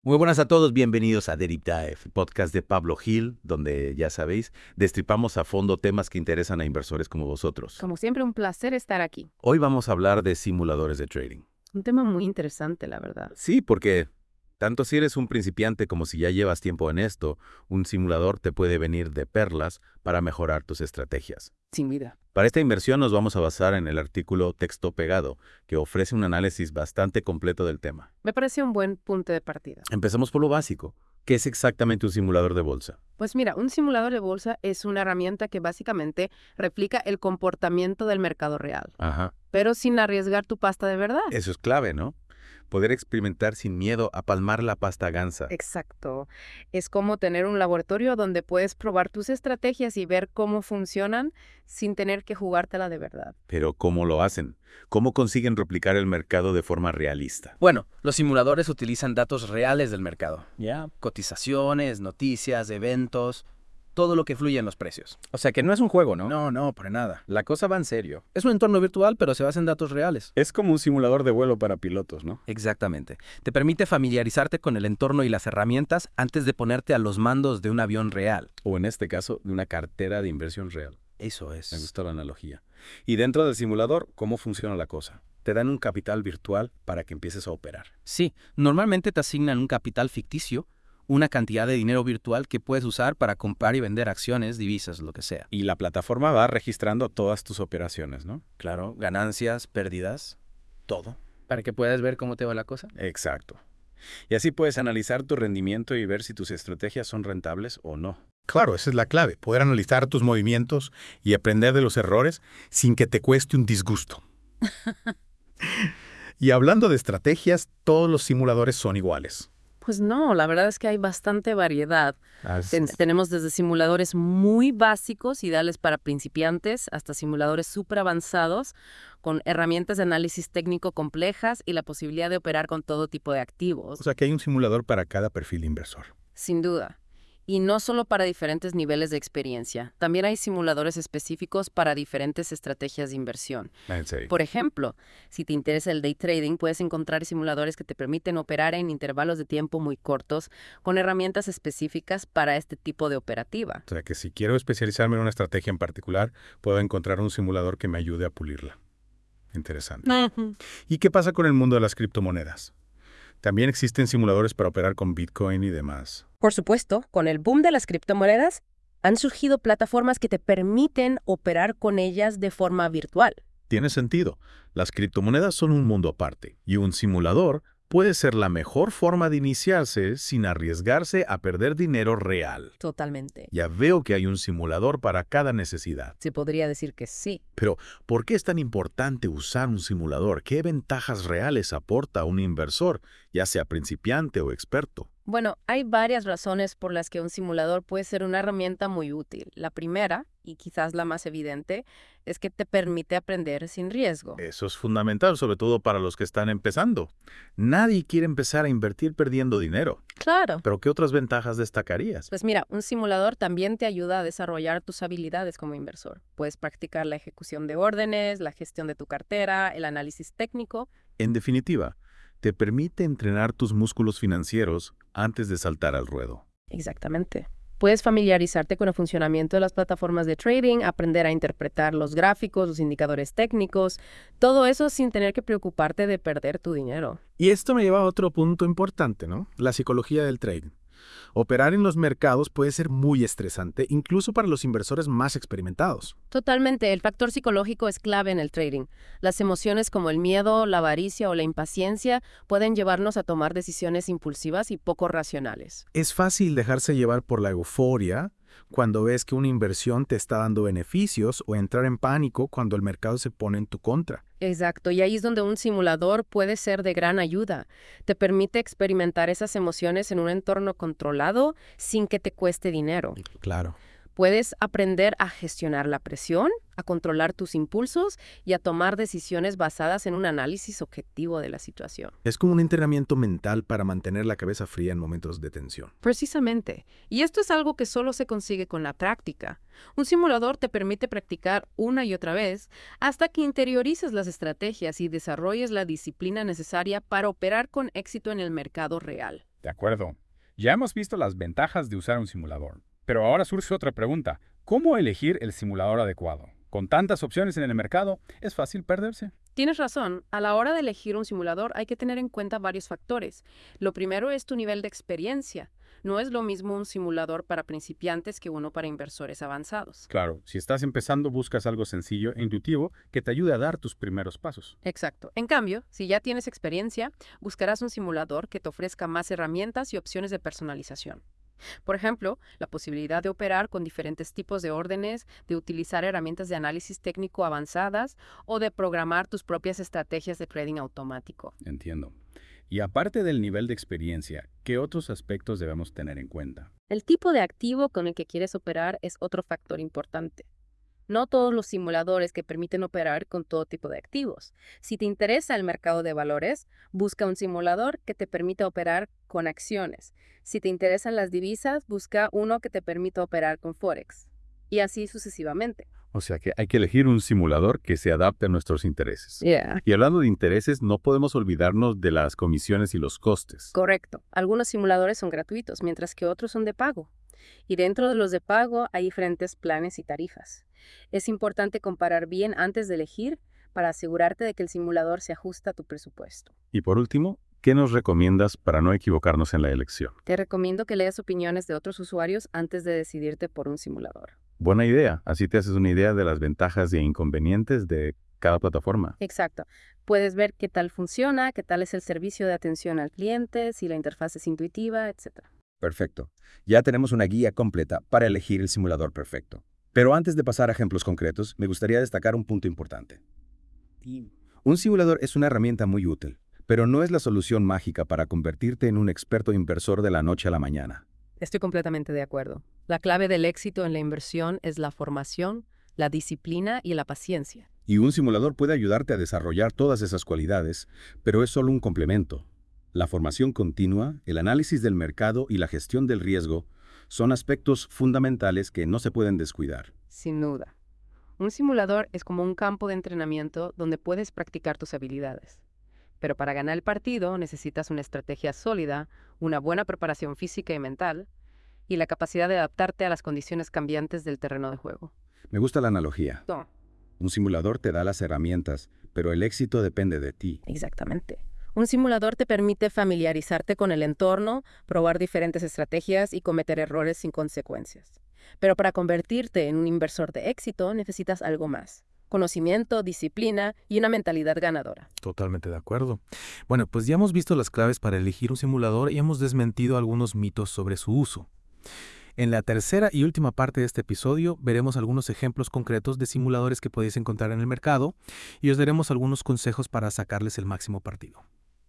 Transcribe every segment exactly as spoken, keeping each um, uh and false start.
Muy buenas a todos, bienvenidos a The Deep Dive, podcast de Pablo Gil, donde, ya sabéis, destripamos a fondo temas que interesan a inversores como vosotros. Como siempre, un placer estar aquí. Hoy vamos a hablar de simuladores de trading. Un tema muy interesante, la verdad. Sí, porque tanto si eres un principiante como si ya llevas tiempo en esto, un simulador te puede venir de perlas para mejorar tus estrategias. Sin vida. Para esta inversión nos vamos a basar en el artículo Texto Pegado, que ofrece un análisis bastante completo del tema. Me parece un buen punto de partida. Empezamos por lo básico. ¿Qué es exactamente un simulador de bolsa? Pues mira, un simulador de bolsa es una herramienta que básicamente replica el comportamiento del mercado real, Ajá. pero sin arriesgar tu pasta de verdad. Eso es clave, ¿no? Poder experimentar sin miedo a palmar la pasta gansa. Exacto. Es como tener un laboratorio donde puedes probar tus estrategias y ver cómo funcionan sin tener que jugártela de verdad. Pero ¿cómo lo hacen? ¿Cómo consiguen replicar el mercado de forma realista? Bueno, los simuladores utilizan datos reales del mercado, ¿ya? Cotizaciones, noticias, eventos, todo lo que fluye en los precios. O sea que no es un juego, ¿no? No, no, para nada. La cosa va en serio. Es un entorno virtual, pero se basa en datos reales. Es como un simulador de vuelo para pilotos, ¿no? Exactamente. Te permite familiarizarte con el entorno y las herramientas antes de ponerte a los mandos de un avión real. O en este caso, de una cartera de inversión real. Eso es. Me gustó la analogía. Y dentro del simulador, ¿cómo funciona la cosa? Te dan un capital virtual para que empieces a operar. Sí, normalmente te asignan un capital ficticio, una cantidad de dinero virtual que puedes usar para comprar y vender acciones, divisas, lo que sea. Y la plataforma va registrando todas tus operaciones, ¿no? Claro, ganancias, pérdidas, todo. Para que puedas ver cómo te va la cosa. Exacto. Y así puedes analizar tu rendimiento y ver si tus estrategias son rentables o no. Claro, esa es la clave, poder analizar tus movimientos y aprender de los errores sin que te cueste un disgusto. Y hablando de estrategias, todos los simuladores son iguales. Pues no, la verdad es que hay bastante variedad. Así Ten- es. tenemos desde simuladores muy básicos, ideales para principiantes, hasta simuladores súper avanzados, con herramientas de análisis técnico complejas y la posibilidad de operar con todo tipo de activos. O sea que hay un simulador para cada perfil inversor. Sin duda. Y no solo para diferentes niveles de experiencia. También hay simuladores específicos para diferentes estrategias de inversión. En serio. Por ejemplo, si te interesa el day trading, puedes encontrar simuladores que te permiten operar en intervalos de tiempo muy cortos con herramientas específicas para este tipo de operativa. O sea que si quiero especializarme en una estrategia en particular, puedo encontrar un simulador que me ayude a pulirla. Interesante. ¿Y qué pasa con el mundo de las criptomonedas? También existen simuladores para operar con Bitcoin y demás. Por supuesto, con el boom de las criptomonedas, han surgido plataformas que te permiten operar con ellas de forma virtual. Tiene sentido. Las criptomonedas son un mundo aparte, y un simulador puede ser la mejor forma de iniciarse sin arriesgarse a perder dinero real. Totalmente. Ya veo que hay un simulador para cada necesidad. Se podría decir que sí. Pero, ¿por qué es tan importante usar un simulador? ¿Qué ventajas reales aporta a un inversor, ya sea principiante o experto? Bueno, hay varias razones por las que un simulador puede ser una herramienta muy útil. La primera, y quizás la más evidente, es que te permite aprender sin riesgo. Eso es fundamental, sobre todo para los que están empezando. Nadie quiere empezar a invertir perdiendo dinero. Claro. ¿Pero qué otras ventajas destacarías? Pues mira, un simulador también te ayuda a desarrollar tus habilidades como inversor. Puedes practicar la ejecución de órdenes, la gestión de tu cartera, el análisis técnico. En definitiva, te permite entrenar tus músculos financieros antes de saltar al ruedo. Exactamente. Puedes familiarizarte con el funcionamiento de las plataformas de trading, aprender a interpretar los gráficos, los indicadores técnicos, todo eso sin tener que preocuparte de perder tu dinero. Y esto me lleva a otro punto importante, ¿no? La psicología del trading. Operar en los mercados puede ser muy estresante, incluso para los inversores más experimentados. Totalmente, el factor psicológico es clave en el trading. Las emociones como el miedo, la avaricia o la impaciencia pueden llevarnos a tomar decisiones impulsivas y poco racionales. Es fácil dejarse llevar por la euforia cuando ves que una inversión te está dando beneficios o entrar en pánico cuando el mercado se pone en tu contra. Exacto, y ahí es donde un simulador puede ser de gran ayuda. Te permite experimentar esas emociones en un entorno controlado sin que te cueste dinero. Claro. Puedes aprender a gestionar la presión, a controlar tus impulsos y a tomar decisiones basadas en un análisis objetivo de la situación. Es como un entrenamiento mental para mantener la cabeza fría en momentos de tensión. Precisamente. Y esto es algo que solo se consigue con la práctica. Un simulador te permite practicar una y otra vez hasta que interiorices las estrategias y desarrolles la disciplina necesaria para operar con éxito en el mercado real. De acuerdo. Ya hemos visto las ventajas de usar un simulador. Pero ahora surge otra pregunta. ¿Cómo elegir el simulador adecuado? Con tantas opciones en el mercado, ¿es fácil perderse? Tienes razón, a la hora de elegir un simulador hay que tener en cuenta varios factores. Lo primero es tu nivel de experiencia. No es lo mismo un simulador para principiantes que uno para inversores avanzados. Claro, si estás empezando buscas algo sencillo e intuitivo que te ayude a dar tus primeros pasos. Exacto. En cambio, si ya tienes experiencia, buscarás un simulador que te ofrezca más herramientas y opciones de personalización. Por ejemplo, la posibilidad de operar con diferentes tipos de órdenes, de utilizar herramientas de análisis técnico avanzadas o de programar tus propias estrategias de trading automático. Entiendo. Y aparte del nivel de experiencia, ¿qué otros aspectos debemos tener en cuenta? El tipo de activo con el que quieres operar es otro factor importante. No todos los simuladores que permiten operar con todo tipo de activos. Si te interesa el mercado de valores, busca un simulador que te permita operar con acciones. Si te interesan las divisas, busca uno que te permita operar con Forex. Y así sucesivamente. O sea que hay que elegir un simulador que se adapte a nuestros intereses. Yeah. Y hablando de intereses, no podemos olvidarnos de las comisiones y los costes. Correcto. Algunos simuladores son gratuitos, mientras que otros son de pago. Y dentro de los de pago hay diferentes planes y tarifas. Es importante comparar bien antes de elegir para asegurarte de que el simulador se ajusta a tu presupuesto. Y por último, ¿qué nos recomiendas para no equivocarnos en la elección? Te recomiendo que leas opiniones de otros usuarios antes de decidirte por un simulador. Buena idea. Así te haces una idea de las ventajas e inconvenientes de cada plataforma. Exacto. Puedes ver qué tal funciona, qué tal es el servicio de atención al cliente, si la interfaz es intuitiva, etcétera. Perfecto. Ya tenemos una guía completa para elegir el simulador perfecto. Pero antes de pasar a ejemplos concretos, me gustaría destacar un punto importante. Un simulador es una herramienta muy útil, pero no es la solución mágica para convertirte en un experto inversor de la noche a la mañana. Estoy completamente de acuerdo. La clave del éxito en la inversión es la formación, la disciplina y la paciencia. Y un simulador puede ayudarte a desarrollar todas esas cualidades, pero es solo un complemento. La formación continua, el análisis del mercado y la gestión del riesgo son aspectos fundamentales que no se pueden descuidar. Sin duda. Un simulador es como un campo de entrenamiento donde puedes practicar tus habilidades. Pero para ganar el partido necesitas una estrategia sólida, una buena preparación física y mental, y la capacidad de adaptarte a las condiciones cambiantes del terreno de juego. Me gusta la analogía. No. Un simulador te da las herramientas, pero el éxito depende de ti. Exactamente. Un simulador te permite familiarizarte con el entorno, probar diferentes estrategias y cometer errores sin consecuencias. Pero para convertirte en un inversor de éxito necesitas algo más. Conocimiento, disciplina y una mentalidad ganadora. Totalmente de acuerdo. Bueno, pues ya hemos visto las claves para elegir un simulador y hemos desmentido algunos mitos sobre su uso. En la tercera y última parte de este episodio veremos algunos ejemplos concretos de simuladores que podéis encontrar en el mercado y os daremos algunos consejos para sacarles el máximo partido.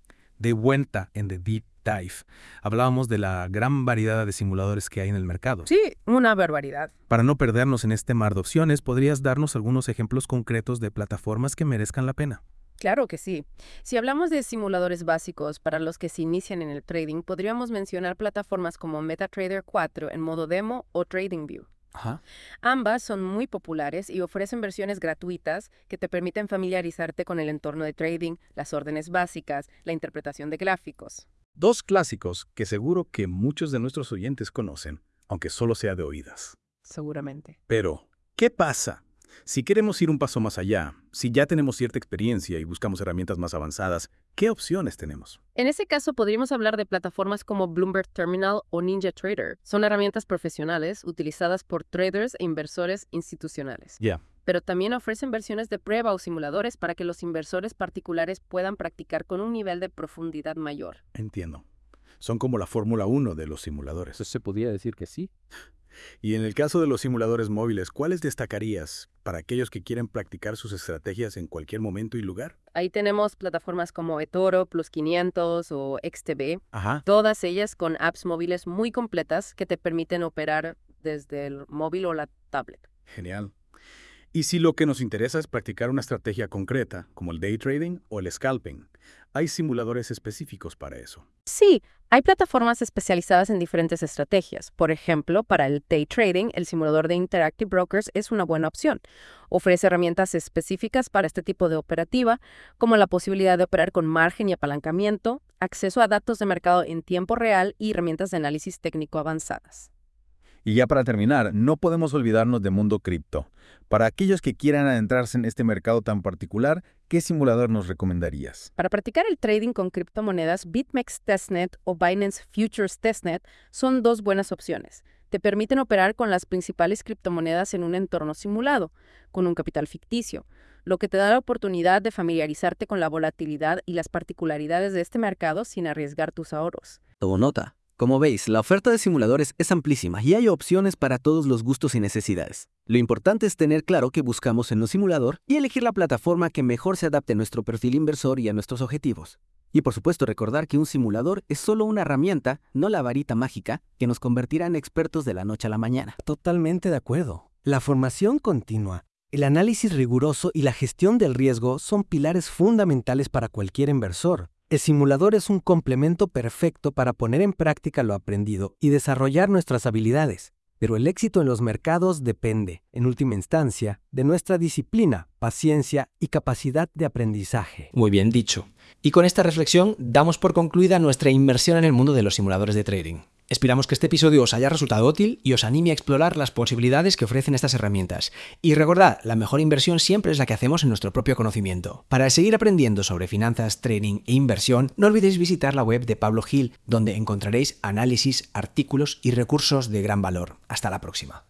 De vuelta en The Deep Dive, hablábamos de la gran variedad de simuladores que hay en el mercado. Sí, una barbaridad. Para no perdernos en este mar de opciones, ¿podrías darnos algunos ejemplos concretos de plataformas que merezcan la pena? Claro que sí. Si hablamos de simuladores básicos para los que se inician en el trading, podríamos mencionar plataformas como MetaTrader cuatro en modo demo o TradingView. Ajá. Ambas son muy populares y ofrecen versiones gratuitas que te permiten familiarizarte con el entorno de trading, las órdenes básicas, la interpretación de gráficos. Dos clásicos que seguro que muchos de nuestros oyentes conocen, aunque solo sea de oídas. Seguramente. Pero, ¿qué pasa si queremos ir un paso más allá? Si ya tenemos cierta experiencia y buscamos herramientas más avanzadas, ¿qué opciones tenemos? En ese caso, podríamos hablar de plataformas como Bloomberg Terminal o NinjaTrader. Son herramientas profesionales utilizadas por traders e inversores institucionales. Ya. Pero también ofrecen versiones de prueba o simuladores para que los inversores particulares puedan practicar con un nivel de profundidad mayor. Entiendo. Son como la Fórmula uno de los simuladores. ¿Se podría decir que sí? Y en el caso de los simuladores móviles, ¿cuáles destacarías para aquellos que quieren practicar sus estrategias en cualquier momento y lugar? Ahí tenemos plataformas como eToro, Plus quinientos o X T B. Ajá. Todas ellas con apps móviles muy completas que te permiten operar desde el móvil o la tablet. Genial. Y si lo que nos interesa es practicar una estrategia concreta, como el day trading o el scalping, hay simuladores específicos para eso. Sí, hay plataformas especializadas en diferentes estrategias. Por ejemplo, para el day trading, el simulador de Interactive Brokers es una buena opción. Ofrece herramientas específicas para este tipo de operativa, como la posibilidad de operar con margen y apalancamiento, acceso a datos de mercado en tiempo real y herramientas de análisis técnico avanzadas. Y ya para terminar, no podemos olvidarnos de Mundo Cripto. Para aquellos que quieran adentrarse en este mercado tan particular, ¿qué simulador nos recomendarías? Para practicar el trading con criptomonedas, BitMEX Testnet o Binance Futures Testnet son dos buenas opciones. Te permiten operar con las principales criptomonedas en un entorno simulado, con un capital ficticio, lo que te da la oportunidad de familiarizarte con la volatilidad y las particularidades de este mercado sin arriesgar tus ahorros. Tomo nota. Como veis, la oferta de simuladores es amplísima y hay opciones para todos los gustos y necesidades. Lo importante es tener claro qué buscamos en un simulador y elegir la plataforma que mejor se adapte a nuestro perfil inversor y a nuestros objetivos. Y por supuesto recordar que un simulador es solo una herramienta, no la varita mágica, que nos convertirá en expertos de la noche a la mañana. Totalmente de acuerdo. La formación continua, el análisis riguroso y la gestión del riesgo son pilares fundamentales para cualquier inversor. El simulador es un complemento perfecto para poner en práctica lo aprendido y desarrollar nuestras habilidades. Pero el éxito en los mercados depende, en última instancia, de nuestra disciplina, paciencia y capacidad de aprendizaje. Muy bien dicho. Y con esta reflexión damos por concluida nuestra inmersión en el mundo de los simuladores de trading. Esperamos que este episodio os haya resultado útil y os anime a explorar las posibilidades que ofrecen estas herramientas. Y recordad, la mejor inversión siempre es la que hacemos en nuestro propio conocimiento. Para seguir aprendiendo sobre finanzas, trading e inversión, no olvidéis visitar la web de Pablo Gil, donde encontraréis análisis, artículos y recursos de gran valor. Hasta la próxima.